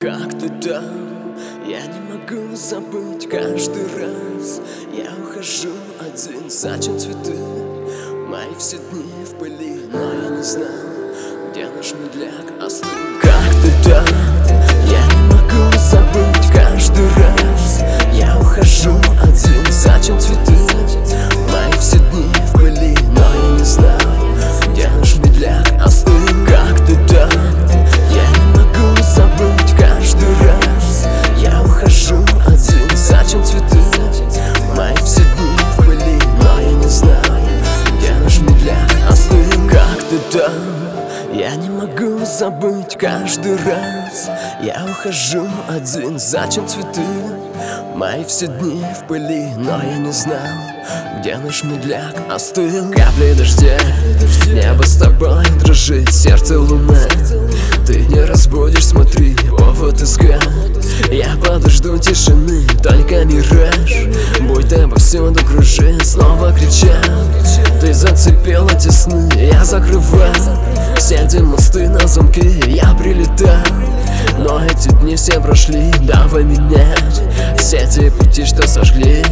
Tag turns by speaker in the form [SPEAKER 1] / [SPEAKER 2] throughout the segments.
[SPEAKER 1] Как ты там? Я не могу забыть каждый раз. Я ухожу один, зачем цветы? Мои все дни в пыли, но я не знал, где наш медляк остыл. Как ты там? Я не могу забыть каждый раз. Я ухожу один, зачем цветы? Мои все дни в пыли, но я не знал, где наш медляк остыл. Как ты там? Я не могу забыть каждый раз. Я ухожу один, зачем цветы? Мои все дни в пыли, но я не знаю, где наш медляк остыл. Как ты там? Я не могу забыть каждый раз. Я ухожу один, зачем цветы? Мои все дни в пыли, но я не знал, где наш медляк остыл. Капли дождя, небо с тобой дрожит, сердце луна. Ты не разбудишь, смотри, о, вот искать. Я подожду тишины, только мираж. Будто повсюду кружит, снова кричат. Ты зацепила те сны, я закрываю все эти мосты на замке, я прилетал. Но эти дни все прошли, давай менять все те пути, что сожгли.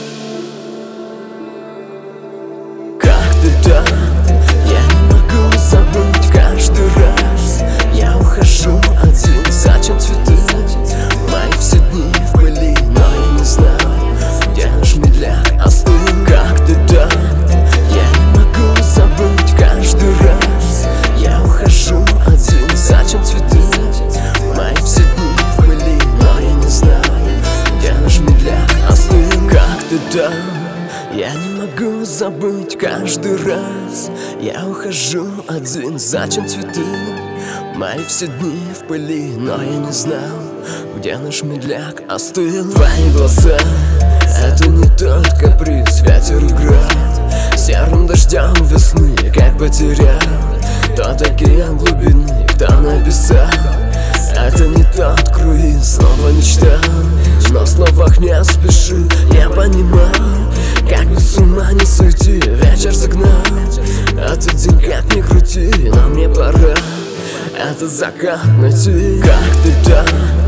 [SPEAKER 1] Как ты там? Я не могу забыть каждый раз. Я ухожу один, зачем цветы? Мои все дни в пыли, но я не знал, где наш медляк остыл. Как ты там? Я не могу забыть каждый раз. Я ухожу один, зачем цветы? Мои все дни в пыли, но я не знал, где наш медляк остыл. Как ты там? Я не могу забыть каждый раз. Я ухожу один, зачем цветы? Мои все дни в пыли, но я не знал, где наш медляк остыл. Твои глаза — это не тот каприз, ветер играет серым дождем весны, как потерял тот океан глубины, кто написал. Это не тот круиз, снова мечтал, но в словах не спеши. Я понимал, как без ума не суети, вечер загнал. Этот день как ни крути, но мне пора этот закат найти. Как ты там?